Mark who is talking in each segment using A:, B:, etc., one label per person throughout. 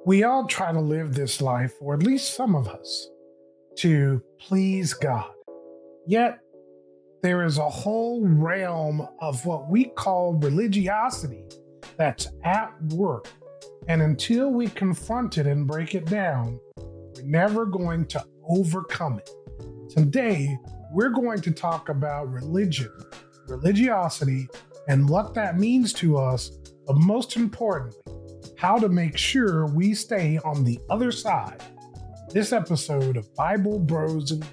A: We all try to live this life, or at least some of us, to please God. Yet, there is a whole realm of what we call religiosity that's at work. And until we confront it and break it down, we're never going to overcome it. Today, we're going to talk about religion, religiosity, and what that means to us, but most importantly, how to make sure we stay on the other side. This episode of Bible Bros and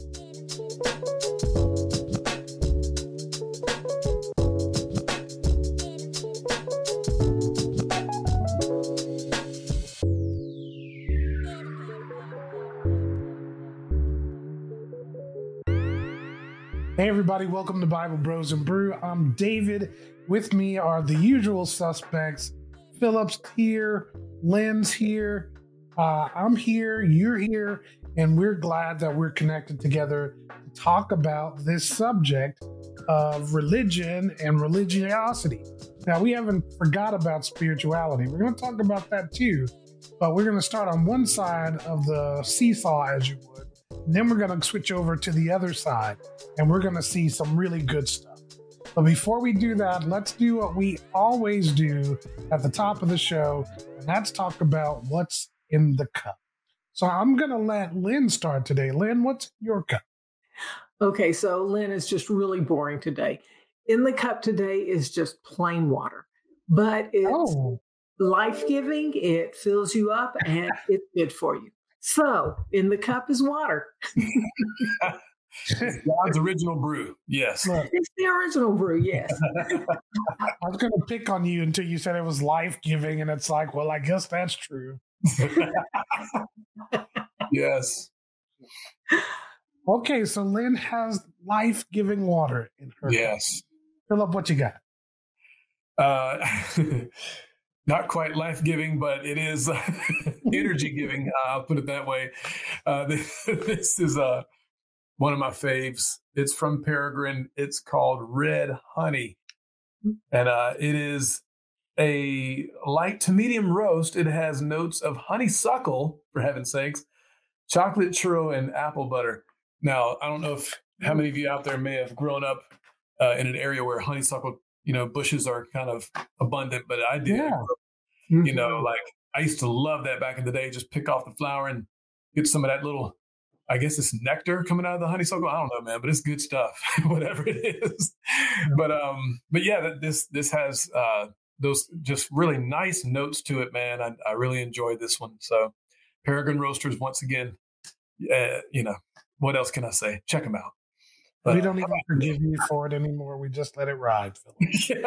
A: Hey everybody, welcome to Bible Bros and Brew. I'm David. With me are the usual suspects. Philip's here, Lynn's here, I'm here, you're here, and we're glad that we're connected together to talk about this subject of religion and religiosity. Now, we haven't forgot about spirituality. We're going to talk about that too, but we're going to start on one side of the seesaw, as you would. And then we're going to switch over to the other side, and we're going to see some really good stuff. But before we do that, let's do what we always do at the top of the show, and that's talk about what's in the cup. So I'm going to let Lynn start today. Lynn, what's in your cup?
B: Okay, so Lynn is just really boring today. In the cup today is just plain water, but it's life-giving, it fills you up, and it's good for you. So in the cup is water.
C: It's God's original brew. Yes.
B: It's the original brew. Yes.
A: I was going to pick on you until you said it was life-giving, and it's like, well, I guess that's true.
C: Yes.
A: Okay, so Lynn has life-giving water in her.
C: Yes.
A: Philip, what you got?
C: Not quite life-giving, but it is energy-giving. I'll put it that way. This is one of my faves. It's from Peregrine. It's called Red Honey. And it is a light to medium roast. It has notes of honeysuckle, for heaven's sakes, chocolate churro, and apple butter. Now, I don't know how many of you out there may have grown up in an area where honeysuckle, bushes are kind of abundant, but I did.
A: Yeah.
C: Like I used to love that back in the day. Just pick off the flower and get some of that little, I guess it's nectar coming out of the honeysuckle. I don't know, man, but it's good stuff, whatever it is. But yeah, this has those just really nice notes to it, man. I really enjoyed this one. So Peregrine Roasters, once again, what else can I say? Check them out.
A: But we don't even forgive you for it anymore. We just let it ride, Philip.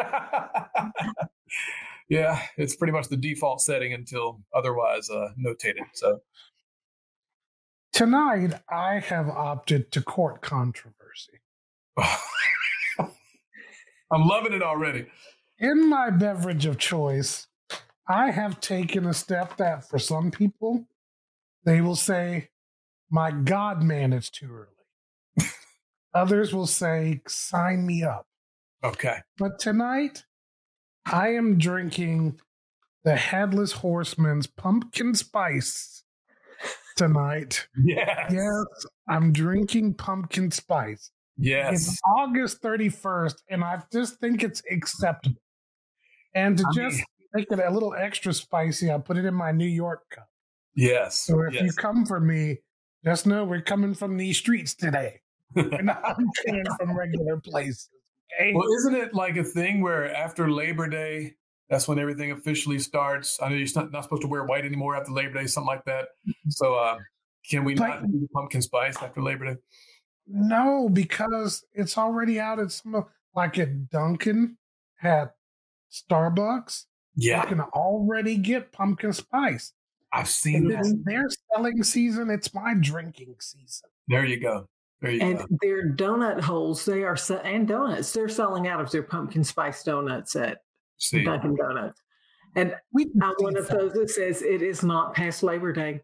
C: Yeah, it's pretty much the default setting until otherwise notated. So
A: tonight, I have opted to court controversy.
C: I'm loving it already.
A: In my beverage of choice, I have taken a step that for some people, they will say, my God, man, it's too early. Others will say, sign me up.
C: Okay.
A: But tonight, I am drinking the Headless Horseman's pumpkin spice tonight.
C: Yes.
A: Yes, I'm drinking pumpkin spice.
C: Yes.
A: It's August 31st, and I just think it's acceptable. And to make it a little extra spicy, I put it in my New York cup.
C: Yes.
A: So if you come for me, just know we're coming from these streets today. We're not coming from regular places. Okay?
C: Well, isn't it like a thing where after Labor Day, that's when everything officially starts? I know you're not supposed to wear white anymore after Labor Day, something like that. So can we not do the pumpkin spice after Labor Day?
A: No, because it's already out at like at Dunkin', at Starbucks.
C: Yeah.
A: You can already get pumpkin spice.
C: I've seen that.
A: It's their selling season. It's my drinking season.
C: There you go.
B: And their donut holes, and donuts, they're selling out of their pumpkin spice donuts at Dunkin' Donuts. And one of those that says it is not past Labor Day.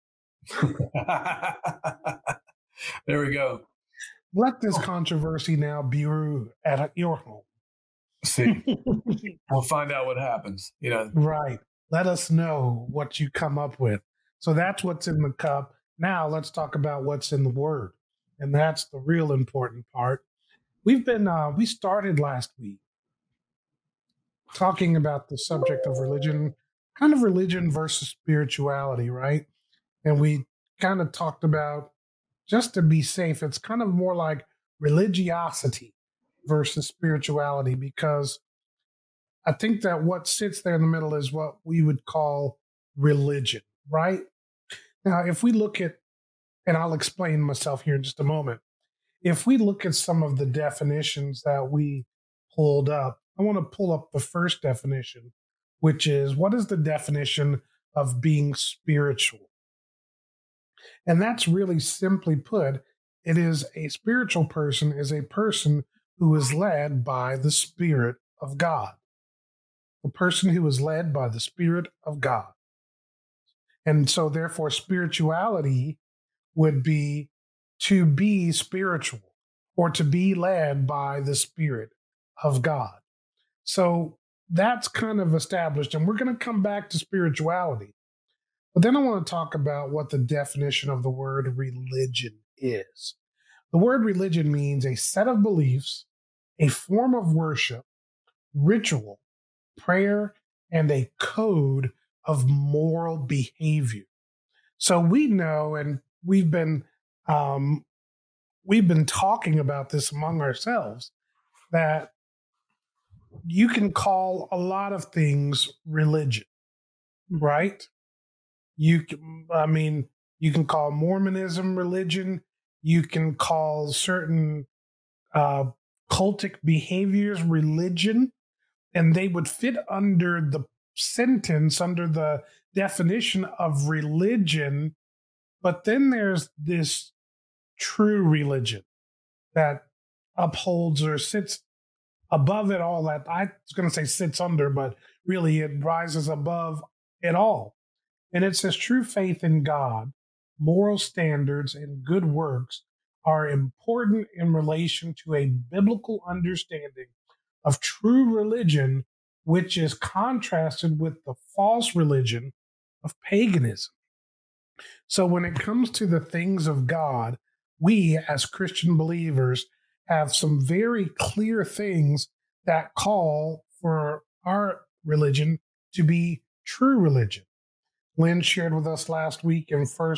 C: There we go.
A: Let this controversy now brew at your home.
C: See, we'll find out what happens.
A: Right. Let us know what you come up with. So that's what's in the cup. Now let's talk about what's in the Word. And that's the real important part. We started last week talking about the subject of religion, kind of religion versus spirituality, right? And we kind of talked about, just to be safe, it's kind of more like religiosity versus spirituality, because I think that what sits there in the middle is what we would call religion, right? Now, if we look at, and I'll explain myself here in just a moment, if we look at some of the definitions that we pulled up, I want to pull up the first definition, which is, what is the definition of being spiritual? And that's really simply put, it is a spiritual person is a person who is led by the Spirit of God. A person who is led by the Spirit of God. And so therefore spirituality would be to be spiritual or to be led by the Spirit of God. So that's kind of established, and we're going to come back to spirituality. But then I want to talk about what the definition of the word religion is. The word religion means a set of beliefs, a form of worship, ritual, prayer, and a code of moral behavior. So we know, and we've been talking about this among ourselves, that you can call a lot of things religion, right? You can call Mormonism religion. You can call certain cultic behaviors religion, and they would fit under the sentence, under the definition of religion. But then there's this true religion that upholds or sits above it all, that I was going to say sits under, but really it rises above it all. And it says true faith in God, moral standards, and good works are important in relation to a biblical understanding of true religion, which is contrasted with the false religion of paganism. So when it comes to the things of God, we as Christian believers have some very clear things that call for our religion to be true religion. Lynn shared with us last week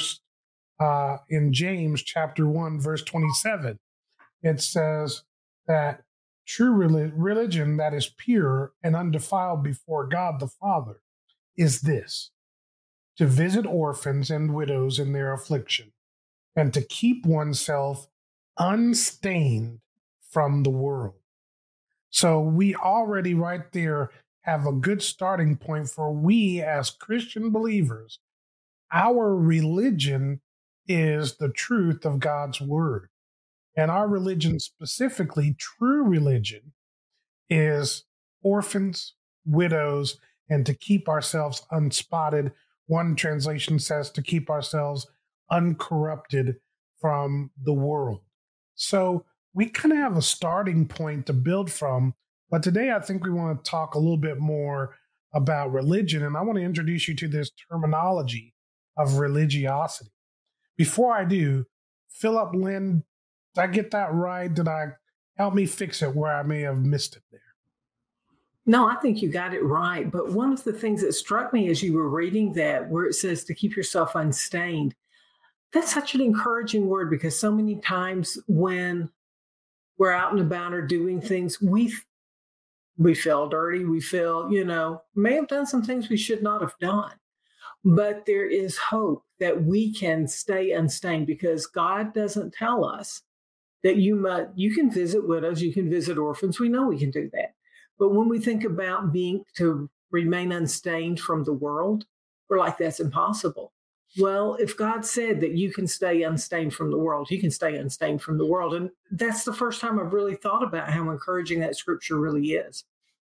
A: in James chapter 1, verse 27. It says that true religion that is pure and undefiled before God the Father is this: to visit orphans and widows in their affliction, and to keep oneself unstained from the world. So we already right there have a good starting point for we as Christian believers. Our religion is the truth of God's word. And our religion, specifically true religion, is orphans, widows, and to keep ourselves unspotted. One translation says to keep ourselves uncorrupted from the world. So we kind of have a starting point to build from. But today I think we want to talk a little bit more about religion. And I want to introduce you to this terminology of religiosity. Before I do, Philip, Lynn, did I get that right? Help me fix it where I may have missed it there?
B: No, I think you got it right. But one of the things that struck me as you were reading that, where it says to keep yourself unstained, that's such an encouraging word, because so many times when we're out and about or doing things, we feel dirty. We feel, may have done some things we should not have done. But there is hope that we can stay unstained, because God doesn't tell us that you can visit widows, you can visit orphans. We know we can do that. But when we think about to remain unstained from the world, we're like, that's impossible. Well, if God said that you can stay unstained from the world, you can stay unstained from the world. And that's the first time I've really thought about how encouraging that scripture really is.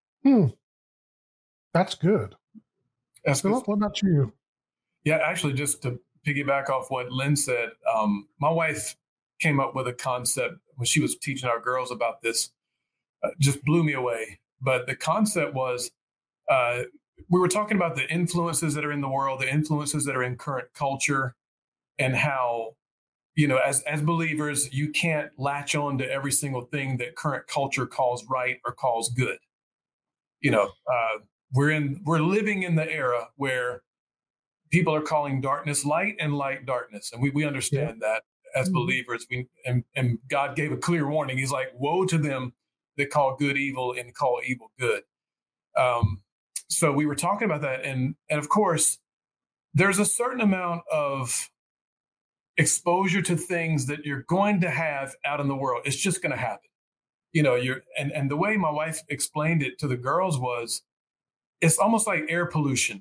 A: That's good. Philip, what about you?
C: Yeah, actually, just to piggyback off what Lynn said, my wife came up with a concept when she was teaching our girls about this, just blew me away. But the concept was we were talking about the influences that are in the world, the influences that are in current culture, and how, as believers, you can't latch on to every single thing that current culture calls right or calls good. We're living in the era where people are calling darkness light and light darkness, and we understand that as believers. And God gave a clear warning. He's like, "Woe to them that call good evil and call evil good." So we were talking about that, and of course, there's a certain amount of exposure to things that you're going to have out in the world. It's just going to happen. And the way my wife explained it to the girls was, it's almost like air pollution.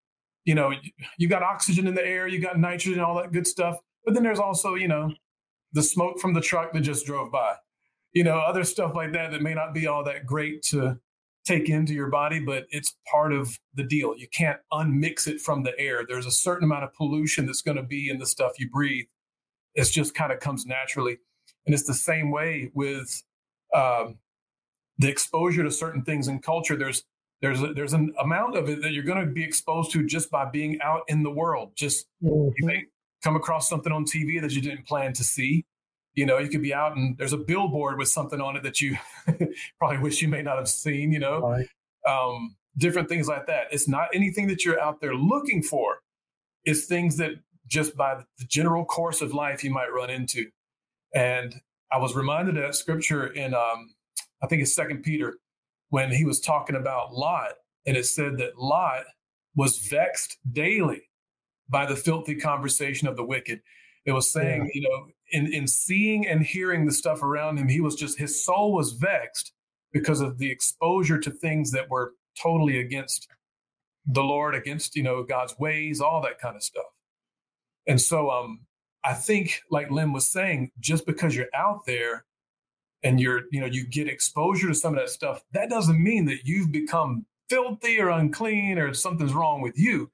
C: You got oxygen in the air, you got nitrogen, all that good stuff. But then there's also, the smoke from the truck that just drove by, other stuff like that may not be all that great to take into your body, but it's part of the deal. You can't unmix it from the air. There's a certain amount of pollution that's going to be in the stuff you breathe. It just kind of comes naturally. And it's the same way with the exposure to certain things in culture. There's an amount of it that you're going to be exposed to just by being out in the world. Just you may come across something on TV that you didn't plan to see. You could be out and there's a billboard with something on it that you probably wish you may not have seen,
A: Right.
C: Different things like that. It's not anything that you're out there looking for. It's things that just by the general course of life you might run into. And I was reminded of that scripture in, I think it's 2 Peter, when he was talking about Lot. And it said that Lot was vexed daily by the filthy conversation of the wicked. It was saying, in seeing and hearing the stuff around him, his soul was vexed because of the exposure to things that were totally against the Lord, against, God's ways, all that kind of stuff. And so I think, like Lynn was saying, just because you're out there and you get exposure to some of that stuff, that doesn't mean that you've become filthy or unclean or something's wrong with you.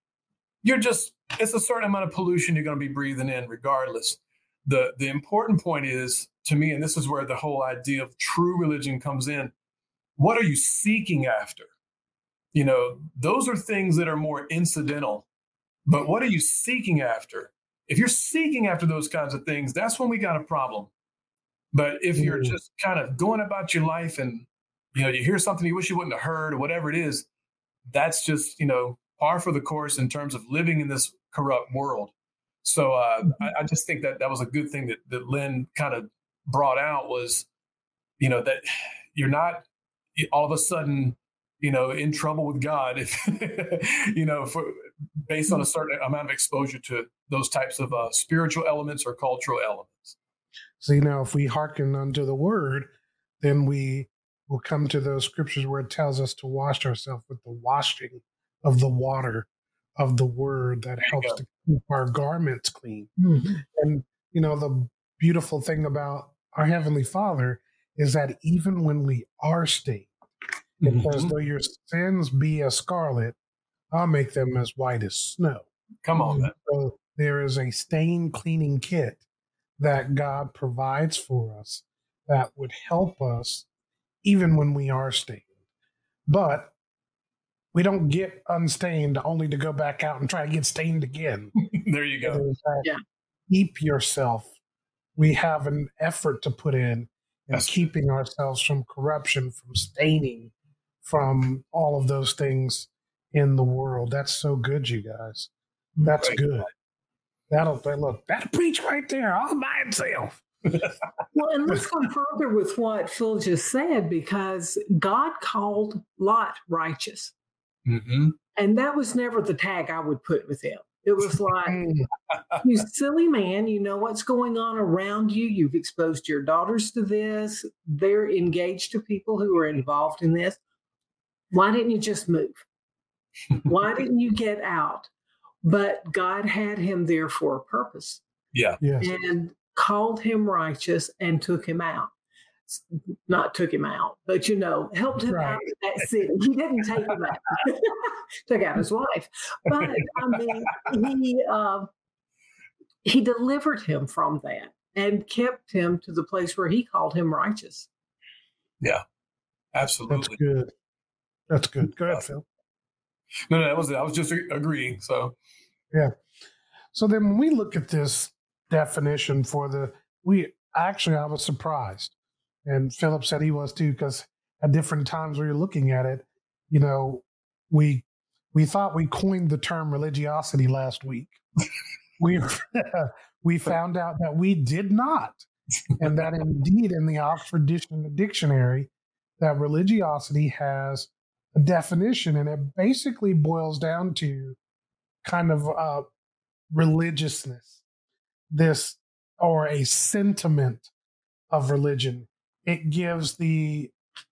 C: It's a certain amount of pollution you're going to be breathing in regardless. The important point is, to me, and this is where the whole idea of true religion comes in, what are you seeking after? Those are things that are more incidental, but what are you seeking after? If you're seeking after those kinds of things, that's when we got a problem. But if you're just kind of going about your life and, you hear something you wish you wouldn't have heard or whatever it is, that's just, par for the course in terms of living in this corrupt world. So I just think that was a good thing that Lynn kind of brought out was, that you're not all of a sudden, in trouble with God if, based on a certain amount of exposure to those types of spiritual elements or cultural elements.
A: So, if we hearken unto the word, then we will come to those scriptures where it tells us to wash ourselves with the washing of the water of the word that helps to keep our garments clean. Mm-hmm. And, the beautiful thing about our Heavenly Father is that even when we are stained, it says, though your sins be as scarlet, I'll make them as white as snow.
C: Come on, man.
A: So there is a stain cleaning kit that God provides for us that would help us even when we are stained. But we don't get unstained only to go back out and try to get stained again.
C: There you go.
A: Keep yourself. We have an effort to put in keeping ourselves from corruption, from staining, from all of those things in the world. That's so good, you guys. That's good. That'll preach right there all by itself.
B: Well, and let's go further with what Phil just said, because God called Lot righteous.
C: Mm-hmm.
B: And that was never the tag I would put with him. It was like, you silly man, you know what's going on around you. You've exposed your daughters to this. They're engaged to people who are involved in this. Why didn't you just move? Why didn't you get out? But God had him there for a purpose.
C: Yeah.
A: Yes.
B: And called him righteous and took him out. Not took him out, but helped him out of that city. He didn't take him out. Took out his wife. But he delivered him from that and kept him to the place where he called him righteous.
C: Yeah, absolutely.
A: That's good. That's good. Go ahead, Phil.
C: No, that was it. I was just agreeing. So,
A: yeah. So then when we look at this definition I was surprised. And Philip said he was too, because at different times we were looking at it, you know, we thought we coined the term religiosity last week. We found out that we did not, and that indeed in the Oxford Dictionary, that religiosity has a definition, and it basically boils down to kind of religiousness, this or a sentiment of religion. It gives the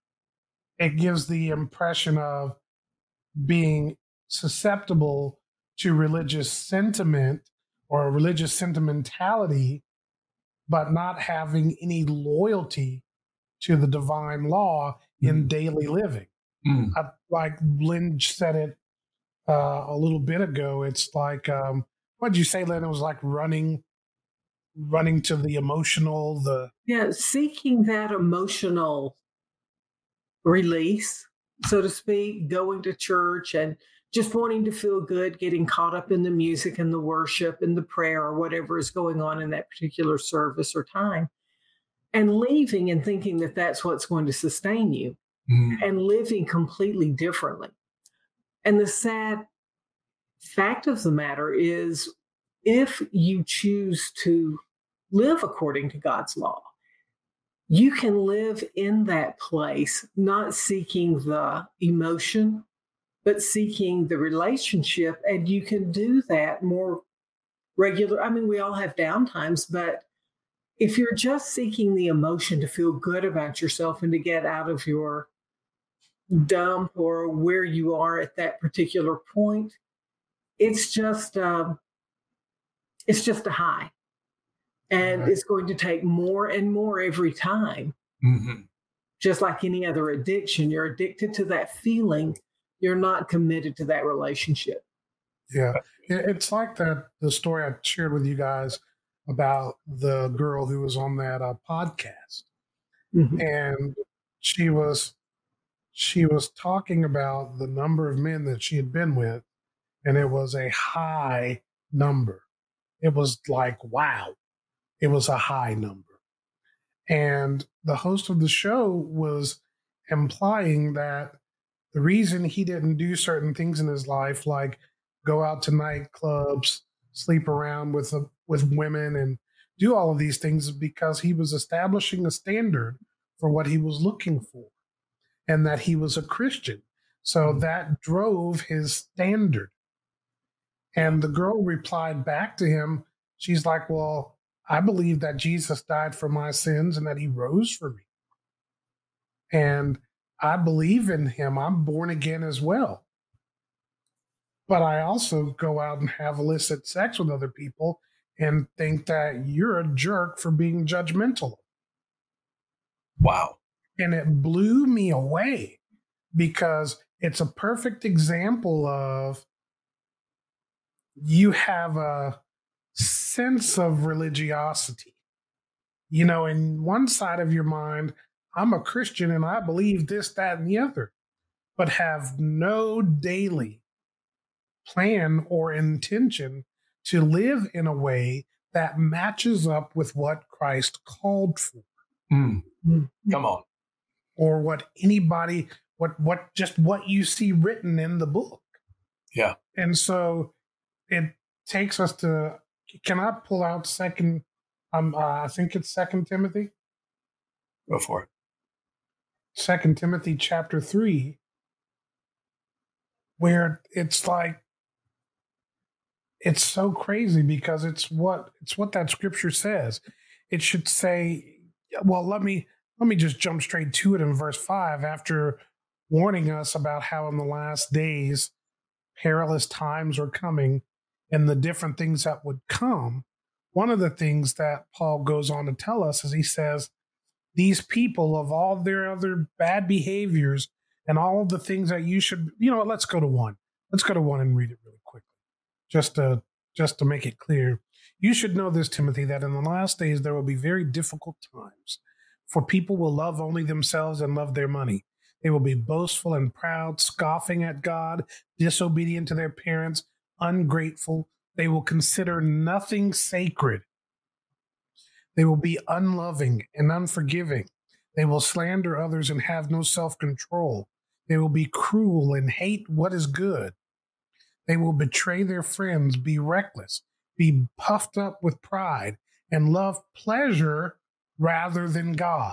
A: impression of being susceptible to religious sentiment or religious sentimentality, but not having any loyalty to the divine law in daily living. Like Lynn said it a little bit ago, it's like, what did you say, Lynn? It was like running to the emotional,
B: seeking that emotional release, so to speak, going to church and just wanting to feel good, getting caught up in the music and the worship and the prayer or whatever is going on in that particular service or time, and leaving and thinking that that's what's going to sustain you, and living completely differently. And the sad fact of the matter is, if you choose to live according to God's law, you can live in that place, not seeking the emotion, but seeking the relationship. And you can do that more regular. I mean, we all have downtimes, but if you're just seeking the emotion to feel good about yourself and to get out of your dump or where you are at that particular point, it's just a high. And it's going to take more and more every time. Just like any other addiction, you're addicted to that feeling. You're not committed to that relationship.
A: Yeah. It's like the story I shared with you guys about the girl who was on that podcast. And she was talking about the number of men that she had been with, and it was a high number. It was like, wow. It was a high number. And the host of the show was implying that the reason he didn't do certain things in his life, like go out to nightclubs, sleep around with women, and do all of these things, is because he was establishing a standard for what he was looking for, and that he was a Christian. So that drove his standard. And the girl replied back to him. She's like, well, I believe that Jesus died for my sins and that he rose for me. And I believe in him. I'm born again as well. But I also go out and have illicit sex with other people and think that you're a jerk for being judgmental.
C: Wow.
A: And it blew me away, because it's a perfect example of, you have a sense of religiosity, in one side of your mind, I'm a Christian and I believe this, that, and the other, but have no daily plan or intention to live in a way that matches up with what Christ called for.
C: Come on.
A: Or what anybody, what you see written in the book.
C: Yeah.
A: And so it takes us to, can I pull out I think it's 2 Timothy?
C: Go for it.
A: 2 Timothy chapter 3, where it's like, it's so crazy, because it's what that scripture says. It should say, well, let me just jump straight to it in verse 5, after warning us about how in the last days perilous times were coming and the different things that would come. One of the things that Paul goes on to tell us is, he says, these people, of all their other bad behaviors and all of the things that you should, let's go to one. Let's go to one and read it really quickly, just to make it clear. You should know this, Timothy, that in the last days there will be very difficult times, for people will love only themselves and love their money. They will be boastful and proud, scoffing at God, disobedient to their parents, ungrateful. They will consider nothing sacred. They will be unloving and unforgiving. They will slander others and have no self-control. They will be cruel and hate what is good. They will betray their friends, be reckless, be puffed up with pride, and love pleasure rather than God.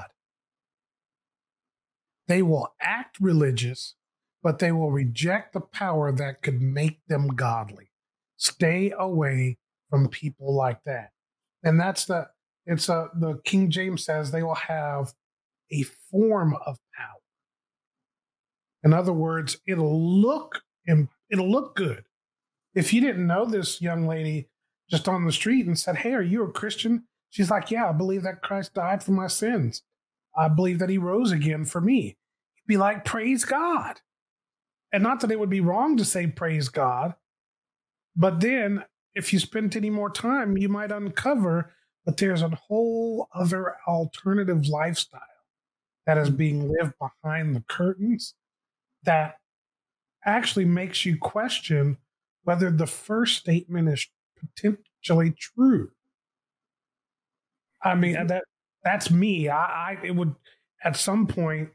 A: They will act religious, but they will reject the power that could make them godly. Stay away from people like that. And the King James says they will have a form of power. In other words, it'll look good. If you didn't know this young lady just on the street and said, "Hey, are you a Christian?" She's like, "Yeah, I believe that Christ died for my sins. I believe that he rose again for me." You'd be like, "Praise God." And not that it would be wrong to say praise God, but then if you spent any more time, you might uncover that there's a whole other alternative lifestyle that is being lived behind the curtains that actually makes you question whether the first statement is potentially true. I mean, that's me. It would, at some point,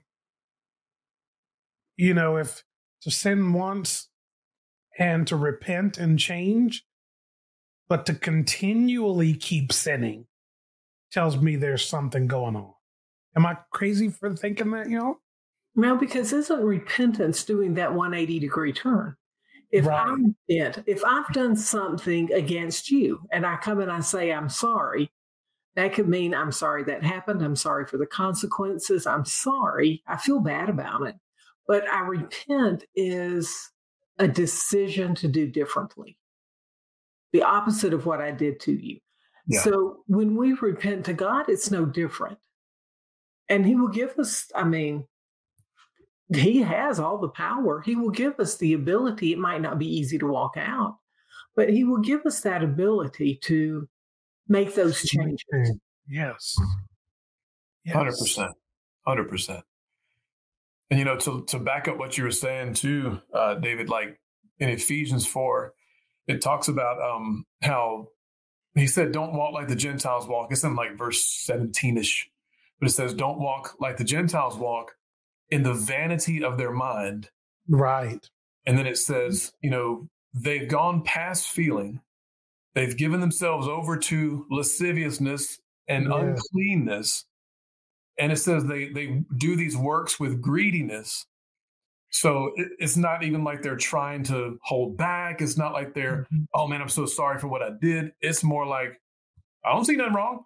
A: if to sin once and to repent and change, but to continually keep sinning tells me there's something going on. Am I crazy for thinking that, y'all?
B: No, because isn't repentance doing that 180-degree turn? If I've done something against you and I come and I say, I'm sorry, that could mean I'm sorry that happened. I'm sorry for the consequences. I'm sorry. I feel bad about it. But I repent is a decision to do differently. The opposite of what I did to you. Yeah. So when we repent to God, it's no different. And he will give us, he has all the power. He will give us the ability. It might not be easy to walk out, but he will give us that ability to make those changes.
A: Yes.
C: 100%. 100%. And, to back up what you were saying too, David, like in Ephesians 4, it talks about how he said, don't walk like the Gentiles walk. It's in like verse 17-ish, but it says, don't walk like the Gentiles walk in the vanity of their mind.
A: Right.
C: And then it says, they've gone past feeling. They've given themselves over to lasciviousness and uncleanness. And it says they do these works with greediness. So it's not even like they're trying to hold back. It's not like they're, oh man, I'm so sorry for what I did. It's more like, I don't see nothing wrong,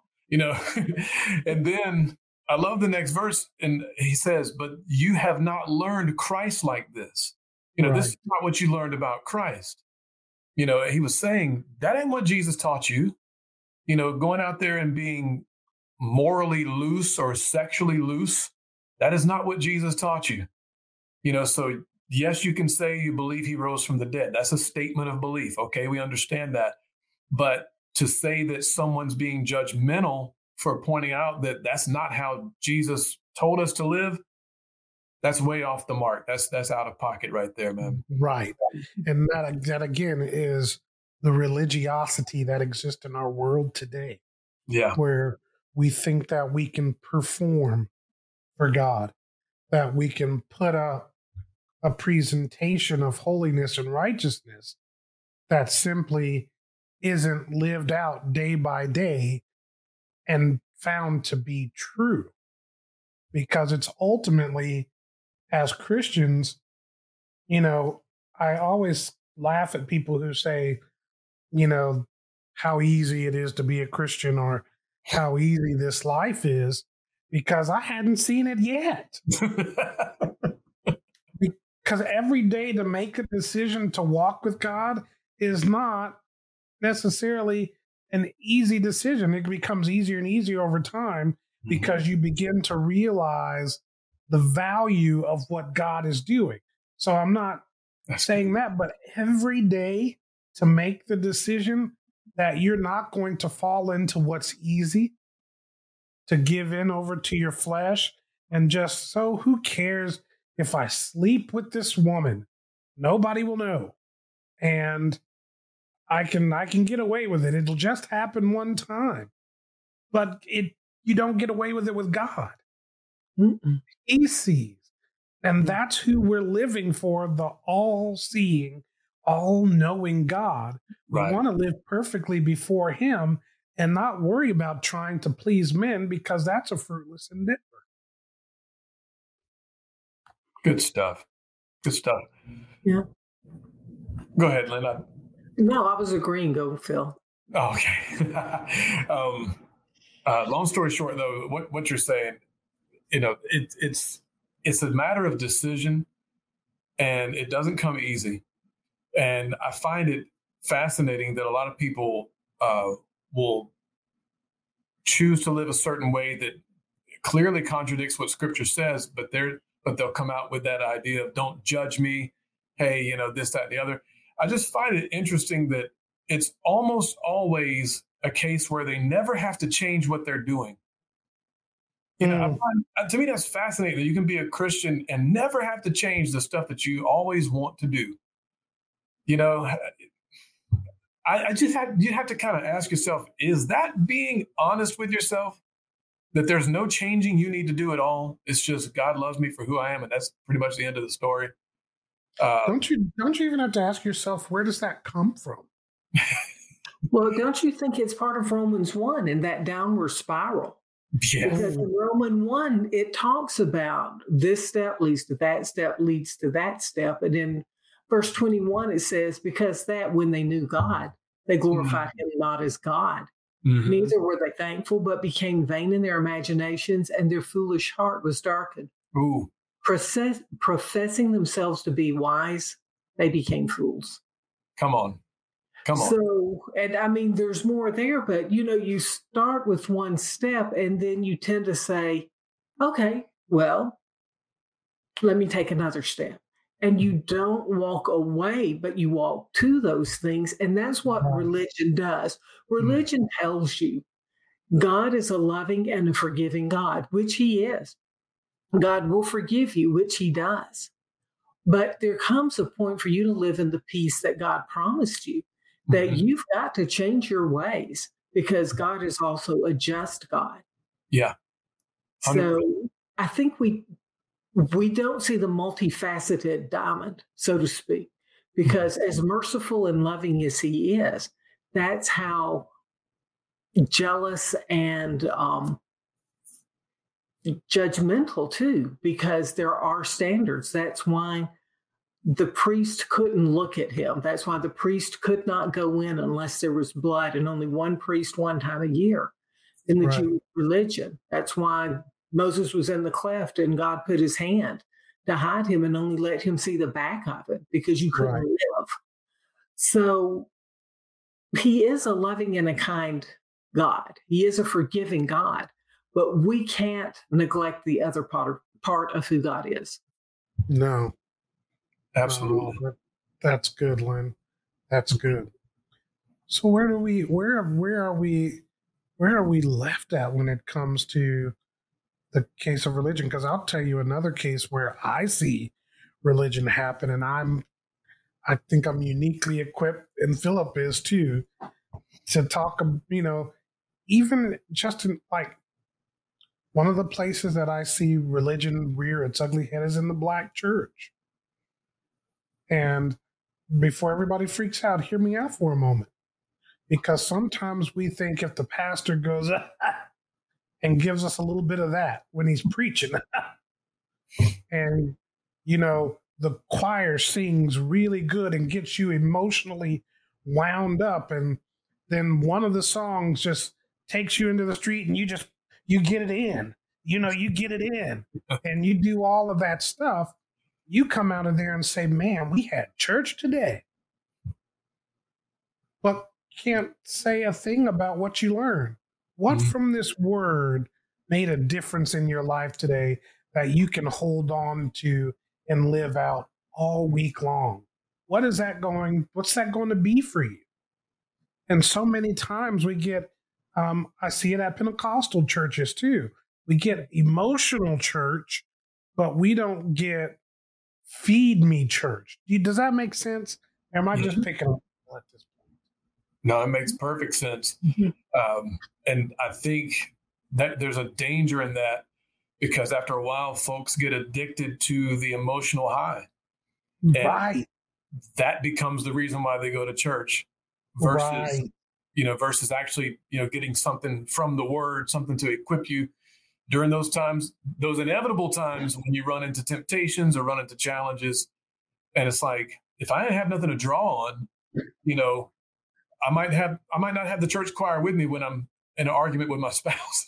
C: And then I love the next verse. And he says, but you have not learned Christ like this. This is not what you learned about Christ. He was saying that ain't what Jesus taught you. Going out there and being morally loose or sexually loose, that is not what Jesus taught you. So yes, you can say you believe he rose from the dead. That's a statement of belief. Okay, we understand that. But to say that someone's being judgmental for pointing out that that's not how Jesus told us to live, that's way off the mark. That's out of pocket right there, man.
A: Right. And that again is the religiosity that exists in our world today.
C: Yeah.
A: Where we think that we can perform for God, that we can put a presentation of holiness and righteousness that simply isn't lived out day by day and found to be true. Because it's ultimately, as Christians, I always laugh at people who say, how easy it is to be a Christian or how easy this life is, because I hadn't seen it yet. Because every day to make a decision to walk with God is not necessarily an easy decision. It becomes easier and easier over time because you begin to realize the value of what God is doing. So I'm not saying that, but every day to make the decision that you're not going to fall into what's easy, to give in over to your flesh, and just, so who cares if I sleep with this woman, nobody will know. And I can get away with it. It'll just happen one time. But you don't get away with it with God.
B: Mm-mm.
A: He sees. And that's who we're living for, the all-seeing, all-knowing God. We want to live perfectly before him and not worry about trying to please men, because that's a fruitless endeavor.
C: Good stuff. Good stuff.
B: Yeah.
C: Go ahead, Lynn.
B: No, I was agreeing. Go, Phil.
C: Oh, okay. Long story short, though, what you're saying, it's a matter of decision, and it doesn't come easy. And I find it fascinating that a lot of people will choose to live a certain way that clearly contradicts what Scripture says, but they'll come out with that idea of "don't judge me." Hey, this, that, and the other. I just find it interesting that it's almost always a case where they never have to change what they're doing. To me, that's fascinating that you can be a Christian and never have to change the stuff that you always want to do. You have to kind of ask yourself, is that being honest with yourself? That there's no changing you need to do at all. It's just God loves me for who I am, and that's pretty much the end of the story.
A: Don't you even have to ask yourself, where does that come from?
B: Well, don't you think it's part of Romans 1 in that downward spiral?
C: Yeah.
B: Because in Romans 1, it talks about this step leads to that step leads to that step. And in verse 21, it says, because that when they knew God, they glorified him not as God. Mm-hmm. Neither were they thankful, but became vain in their imaginations, and their foolish heart was darkened.
C: Ooh.
B: Professing themselves to be wise, they became fools.
C: Come on.
B: So, and I mean, there's more there, but you start with one step and then you tend to say, okay, well, let me take another step. And you don't walk away, but you walk to those things. And that's what religion does. Religion tells you God is a loving and a forgiving God, which he is. God will forgive you, which he does. But there comes a point for you to live in the peace that God promised you, that you've got to change your ways, because God is also a just God.
C: Yeah.
B: 100%. So I think we don't see the multifaceted diamond, so to speak, because as merciful and loving as he is, that's how jealous and judgmental too, because there are standards. That's why the priest couldn't look at him. That's why the priest could not go in unless there was blood, and only one priest one time a year in the Jewish religion. That's why Moses was in the cleft and God put his hand to hide him and only let him see the back of it, because you couldn't live. So he is a loving and a kind God. He is a forgiving God, but we can't neglect the other part of who God is.
A: No.
C: Absolutely.
A: That's good, Lynn. That's good. So where are we left at when it comes to the case of religion? Because I'll tell you another case where I see religion happen, and I think I'm uniquely equipped, and Philip is too, to talk, even just in, like, one of the places that I see religion rear its ugly head is in the Black church. And before everybody freaks out, hear me out for a moment. Because sometimes we think if the pastor goes and gives us a little bit of that when he's preaching, and, the choir sings really good and gets you emotionally wound up, and then one of the songs just takes you into the street and you get it in, you get it in, and you do all of that stuff. You come out of there and say, man, we had church today. But can't say a thing about what you learned. What from this word made a difference in your life today that you can hold on to and live out all week long? What's that going to be for you? And so many times we get, I see it at Pentecostal churches too. We get emotional church, but we don't get feed me church. Does that make sense? Or am I just picking up at this point?
C: No, it makes perfect sense. And I think that there's a danger in that, because after a while, folks get addicted to the emotional high. And that becomes the reason why they go to church versus, versus actually, getting something from the word, something to equip you during those times, those inevitable times when you run into temptations or run into challenges. And it's like, if I have nothing to draw on, I might not have the church choir with me when I'm in an argument with my spouse.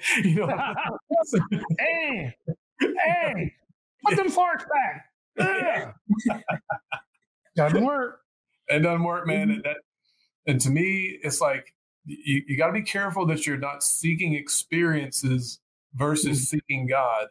A: Hey, put them forks back. Doesn't work.
C: It doesn't work, man. And to me, it's like you got to be careful that you're not seeking experiences versus seeking God.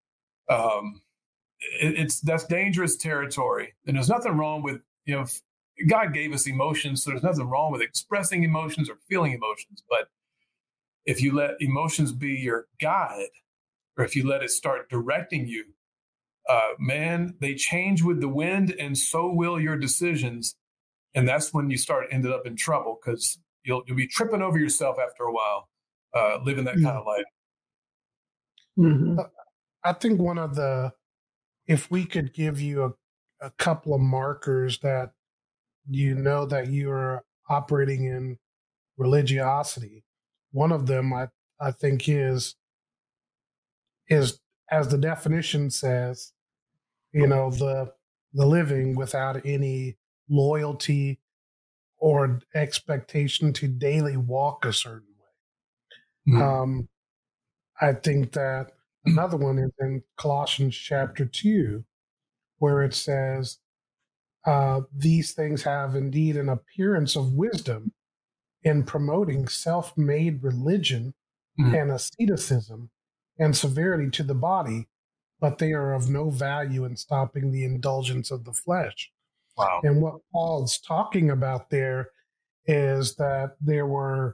C: That's dangerous territory, and there's nothing wrong with God gave us emotions, so there's nothing wrong with expressing emotions or feeling emotions. But if you let emotions be your guide, or if you let it start directing you, man, they change with the wind, and so will your decisions. And that's when you ended up in trouble, because you'll be tripping over yourself after a while, living that kind of life.
A: Mm-hmm. I think if we could give you a couple of markers that that you are operating in religiosity, one of them I think is as the definition says, the living without any loyalty or expectation to daily walk a certain way. Mm-hmm. I think that another one is in Colossians chapter 2, where it says, these things have indeed an appearance of wisdom in promoting self-made religion and asceticism and severity to the body, but they are of no value in stopping the indulgence of the flesh.
C: Wow.
A: And what Paul's talking about there is that there were,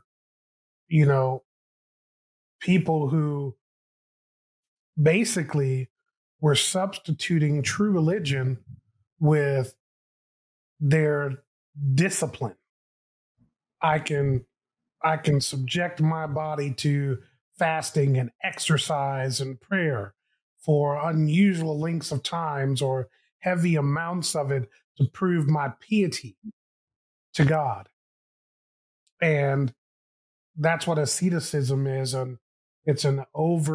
A: people who basically were substituting true religion with their discipline. I can subject my body to fasting and exercise and prayer for unusual lengths of times or heavy amounts of it to prove my piety to God. And that's what asceticism is. And it's kind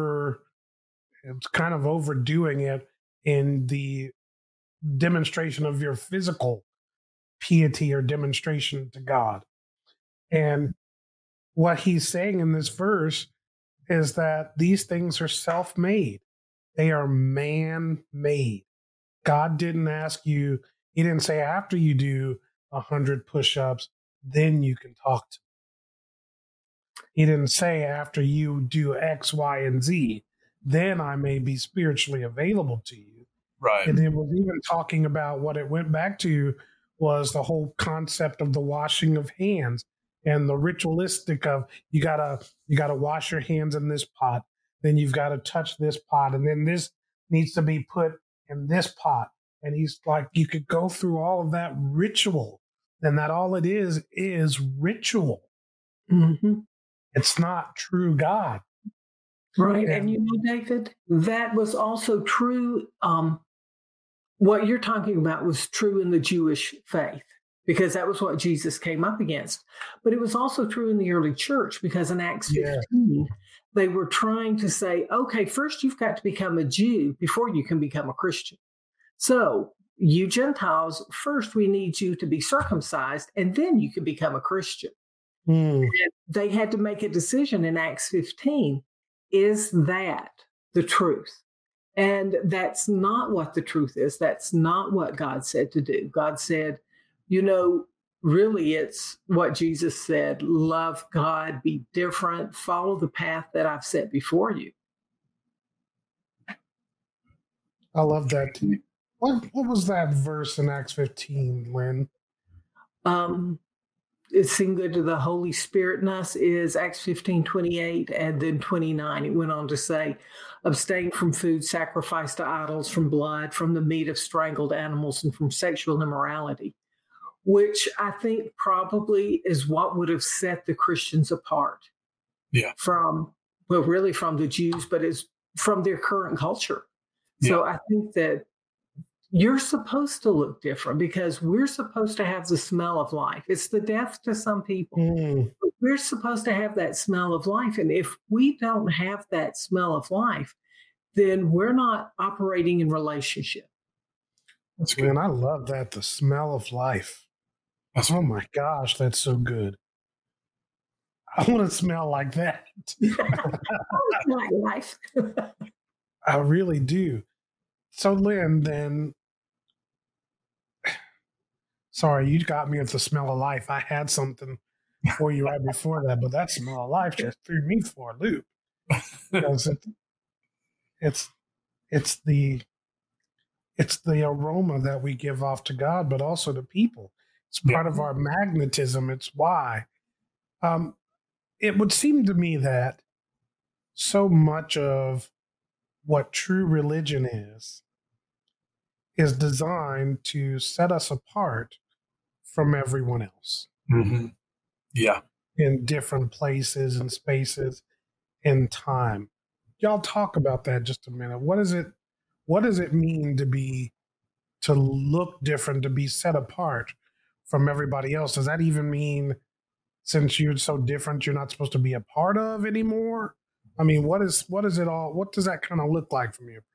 A: of overdoing it in the demonstration of your physical piety or demonstration to God. And what he's saying in this verse is that these things are self-made. They are man-made. God didn't ask you, he didn't say after you do 100 push-ups, then you can talk to me. He didn't say after you do X, Y, and Z, then I may be spiritually available to you.
C: Right.
A: And it was even talking about what it went back to was the whole concept of the washing of hands and the ritualistic of you gotta wash your hands in this pot, then you've got to touch this pot, and then this needs to be put in this pot. And he's like, you could go through all of that ritual, and that all it is ritual.
B: Mm-hmm.
A: It's not true God.
B: Right. And David, that was also true. What you're talking about was true in the Jewish faith, because that was what Jesus came up against. But it was also true in the early church, because in Acts 15, they were trying to say, okay, first you've got to become a Jew before you can become a Christian. So you Gentiles, first we need you to be circumcised, and then you can become a Christian. And they had to make a decision in Acts 15. Is that the truth? And that's not what the truth is. That's not what God said to do. God said, really it's what Jesus said: love God, be different, follow the path that I've set before you.
A: I love that too. What was that verse in Acts 15, Lynn?
B: seemed good to the Holy Spirit in us is Acts 15:28 and then 29. It went on to say, abstain from food sacrificed to idols, from blood, from the meat of strangled animals, and from sexual immorality, which I think probably is what would have set the Christians apart.
C: Yeah.
B: From the Jews, but it's from their current culture. So I think that you're supposed to look different because we're supposed to have the smell of life. It's the death to some people. But we're supposed to have that smell of life. And if we don't have that smell of life, then we're not operating in relationship.
A: That's good. Man, I love that. The smell of life. Oh my gosh, that's so good. I want to smell like that.
B: Like life.
A: I really do. So, Lynn, then, sorry, you got me with the smell of life. I had something for you right before that, but that smell of life just threw me for a loop. Because it's the aroma that we give off to God, but also to people. It's part of our magnetism. It's why. It would seem to me that so much of what true religion is designed to set us apart from everyone else.
C: Mm-hmm. Yeah.
A: In different places and spaces and time. Y'all talk about that just a minute. What does it mean to look different, to be set apart from everybody else? Does that even mean, since you're so different, you're not supposed to be a part of anymore? I mean, what does that kind of look like from your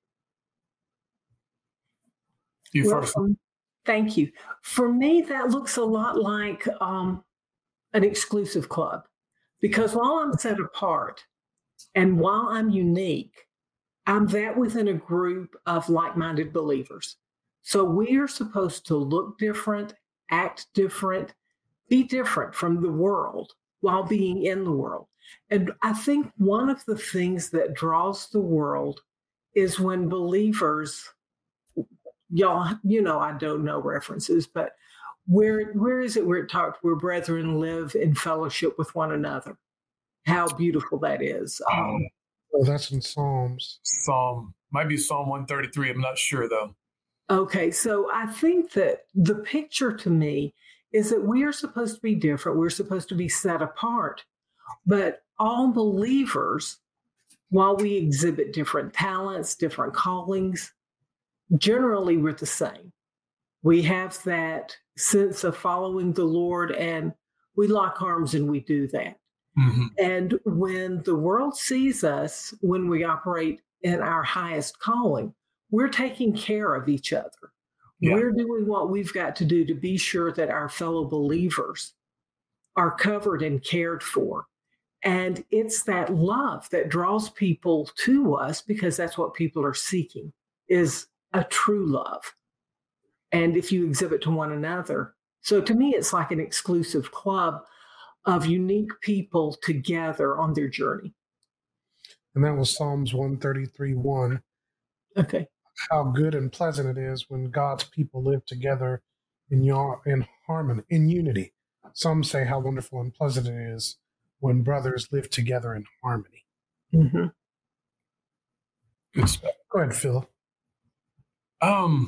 A: perspective?
B: Thank you. For me, that looks a lot like an exclusive club, because while I'm set apart and while I'm unique, I'm that within a group of like-minded believers. So we are supposed to look different, act different, be different from the world while being in the world. And I think one of the things that draws the world is when believers, y'all, I don't know references, but where is it where it talked where brethren live in fellowship with one another? How beautiful that is.
A: That's in Psalms.
C: Might be Psalm 133. I'm not sure though.
B: Okay, so I think that the picture to me is that we are supposed to be different. We're supposed to be set apart. But all believers, while we exhibit different talents, different callings, generally we're the same. We have that sense of following the Lord, and we lock arms and we do that. Mm-hmm. And when the world sees us, when we operate in our highest calling, we're taking care of each other. Yeah. We're doing what we've got to do to be sure that our fellow believers are covered and cared for. And it's that love that draws people to us, because that's what people are seeking, is a true love. And if you exhibit to one another. So to me, it's like an exclusive club of unique people together on their journey.
A: And that was Psalms 133:1.
B: Okay.
A: How good and pleasant it is when God's people live together in harmony, in unity. Some say how wonderful and pleasant it is when brothers live together in harmony.
B: Mm-hmm.
C: Good stuff.
A: Go ahead, Phil.
C: I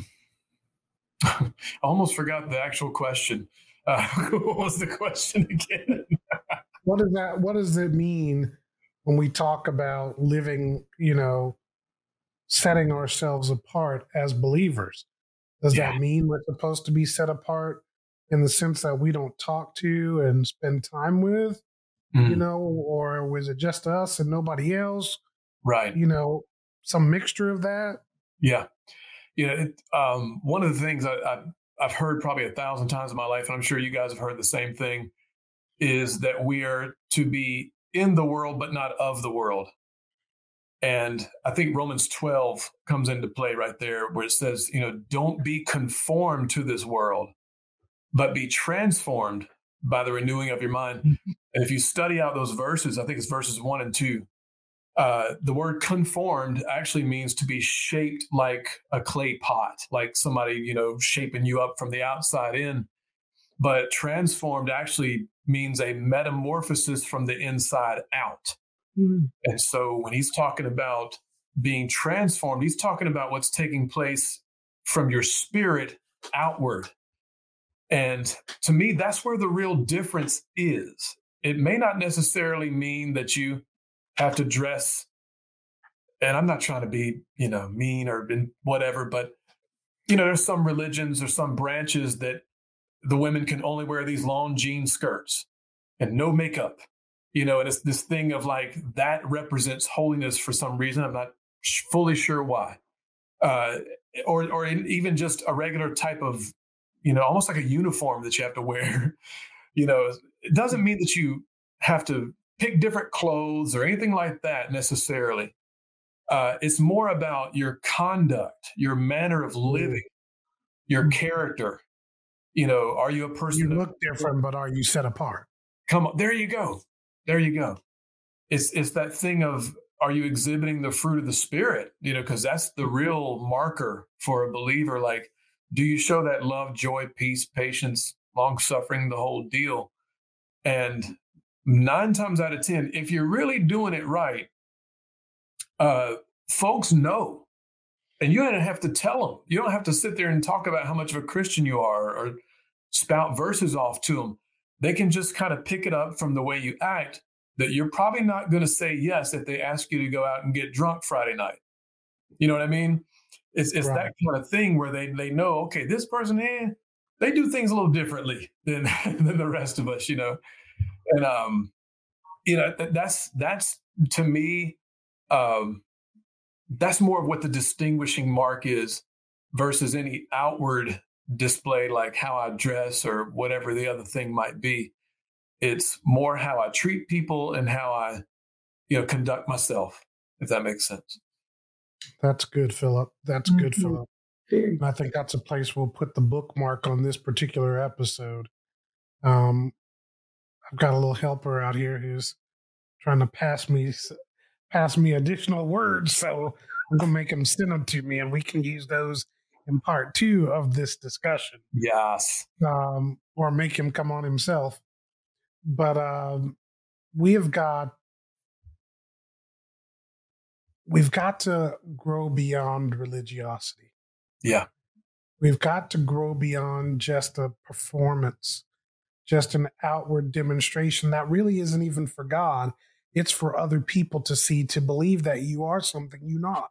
C: almost forgot the actual question. What was the question again?
A: What does it mean when we talk about living, setting ourselves apart as believers? Does that mean we're supposed to be set apart in the sense that we don't talk to and spend time with, or was it just us and nobody else?
C: Right.
A: Some mixture of that.
C: Yeah. One of the things I've heard probably 1,000 times in my life, and I'm sure you guys have heard the same thing, is that we are to be in the world, but not of the world. And I think Romans 12 comes into play right there, where it says, don't be conformed to this world, but be transformed by the renewing of your mind. Mm-hmm. And if you study out those verses, I think it's verses 1 and 2, the word conformed actually means to be shaped like a clay pot, like somebody, shaping you up from the outside in. but transformed actually means a metamorphosis from the inside out. Mm. And so when he's talking about being transformed, he's talking about what's taking place from your spirit outward. And to me, that's where the real difference is. It may not necessarily mean that you have to dress, and I'm not trying to be, mean or whatever, but, there's some religions or some branches that the women can only wear these long jean skirts and no makeup, and it's this thing of like, that represents holiness for some reason. I'm not fully sure why. Or even just a regular type of, almost like a uniform that you have to wear. It doesn't mean that you have to pick different clothes or anything like that necessarily. It's more about your conduct, your manner of living, your character. Are you a person?
A: You look different, but are you set apart?
C: Come on, there you go. It's that thing of, are you exhibiting the fruit of the Spirit? Because that's the real marker for a believer. Like, do you show that love, joy, peace, patience, long suffering, the whole deal? And 9 times out of 10, if you're really doing it right, folks know, and you don't have to tell them. You don't have to sit there and talk about how much of a Christian you are or spout verses off to them. They can just kind of pick it up from the way you act, that you're probably not going to say yes if they ask you to go out and get drunk Friday night. You know what I mean? It's right. That kind of thing where they know, okay, this person, they do things a little differently than the rest of us, And that's to me, that's more of what the distinguishing mark is versus any outward display, like how I dress or whatever the other thing might be. It's more how I treat people and how I, conduct myself, if that makes sense.
A: That's good, Philip. That's good, Philip. And I think that's a place we'll put the bookmark on this particular episode. I've got a little helper out here who's trying to pass me additional words, so I'm gonna make him send them to me, and we can use those in part 2 of this discussion.
C: Yes.
A: Or make him come on himself. But we've got to grow beyond religiosity.
C: Yeah.
A: We've got to grow beyond just a performance, just an outward demonstration that really isn't even for God. It's for other people to see, to believe that you are something you're not.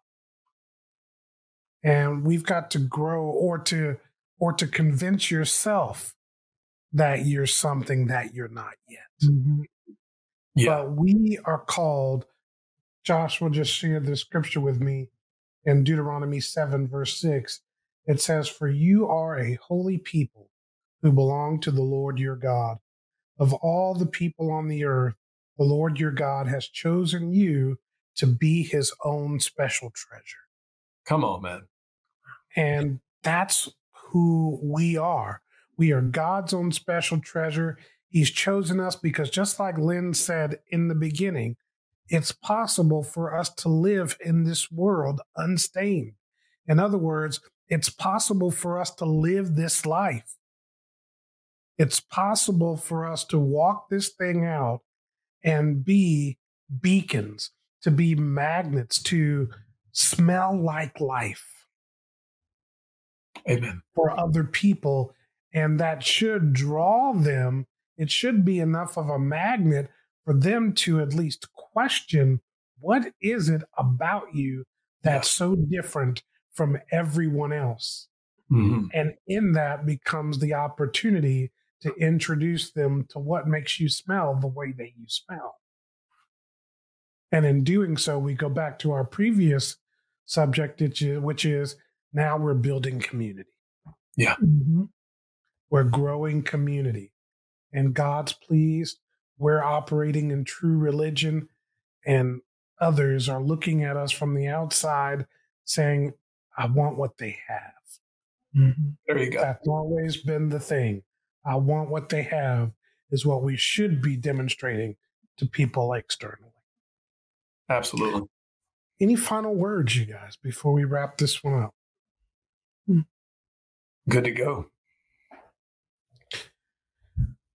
A: And we've got to grow or to convince yourself that you're something that you're not yet.
C: Mm-hmm. Yeah.
A: But we are called, Joshua just shared the scripture with me in Deuteronomy 7, verse 6. It says, "For you are a holy people who belong to the Lord your God. Of all the people on the earth, the Lord your God has chosen you to be his own special treasure."
C: Come on, man.
A: And that's who we are. We are God's own special treasure. He's chosen us because, just like Lynn said in the beginning, it's possible for us to live in this world unstained. In other words, it's possible for us to live this life. It's possible for us to walk this thing out and be beacons, to be magnets, to smell like life.
C: Amen.
A: For other people. And that should draw them. It should be enough of a magnet for them to at least question, what is it about you that's so different from everyone else?
C: Mm-hmm.
A: And in that becomes the opportunity to introduce them to what makes you smell the way that you smell. And in doing so, we go back to our previous subject, which is now we're building community.
C: Yeah.
A: Mm-hmm. We're growing community. And God's pleased. We're operating in true religion. And others are looking at us from the outside saying, I want what they have.
C: Mm-hmm. There you go.
A: That's always been the thing. I want what they have is what we should be demonstrating to people externally.
C: Absolutely.
A: Any final words, you guys, before we wrap this one up?
C: Good to go.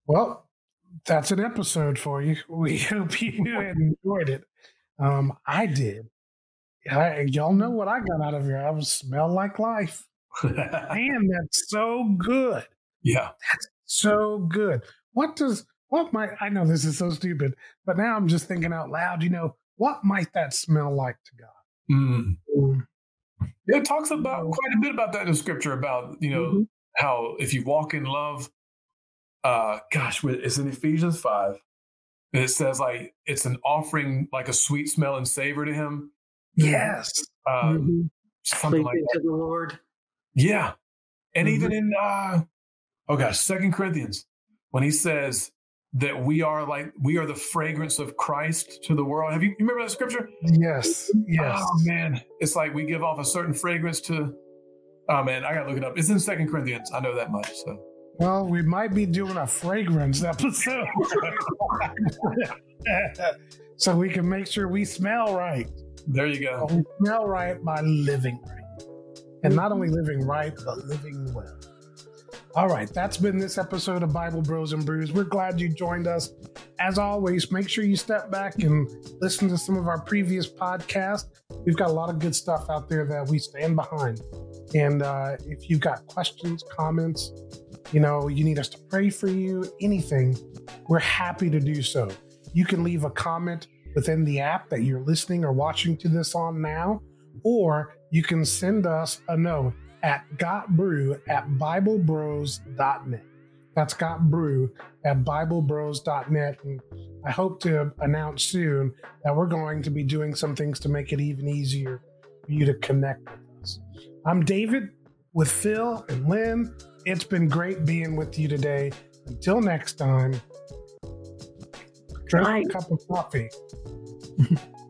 A: Well, that's an episode for you. We hope you enjoyed it. I did. Y'all know what I got out of here. I was smell like life. Man, that's so good.
C: Yeah.
A: That's so good. I know this is so stupid, but now I'm just thinking out loud, what might that smell like to God?
C: Yeah, it talks about quite a bit about that in the scripture about, how if you walk in love, it's in Ephesians 5. And it says like it's an offering like a sweet smell and savor to him.
A: Yes.
C: Something like that.
B: To the Lord.
C: Yeah. And even in 2 Corinthians, when he says that we are the fragrance of Christ to the world. You remember that scripture?
A: Yes.
C: Oh man. It's like we give off a certain fragrance to, oh man, I gotta look it up. It's in 2 Corinthians. I know that much. So
A: well, we might be doing a fragrance episode. So we can make sure we smell right.
C: There you go.
A: We smell right by living right. And not only living right, but living well. All right, that's been this episode of Bible Bros and Brews. We're glad you joined us. As always, make sure you step back and listen to some of our previous podcasts. We've got a lot of good stuff out there that we stand behind. And if you've got questions, comments, you need us to pray for you, anything, we're happy to do so. You can leave a comment within the app that you're listening or watching to this on now, or you can send us a note at gotbrew@biblebros.net. That's gotbrew@biblebros.net. And I hope to announce soon that we're going to be doing some things to make it even easier for you to connect with us. I'm David with Phil and Lynn. It's been great being with you today. Until next time, drink a cup of coffee.